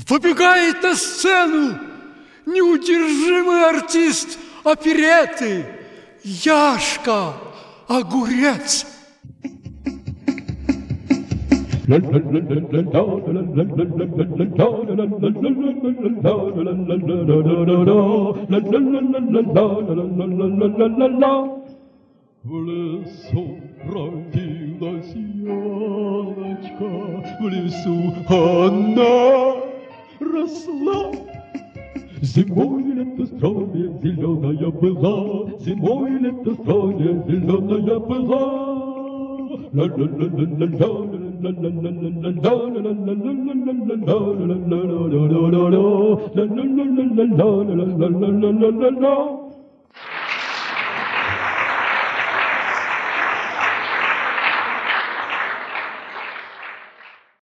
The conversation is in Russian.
Выбегает на сцену неудержимый артист оперетты Яшка Огурец. В лесу родилась елочка, в лесу она росла. Зимой лето стройная зеленая была, зимой лето стройная зеленая была. La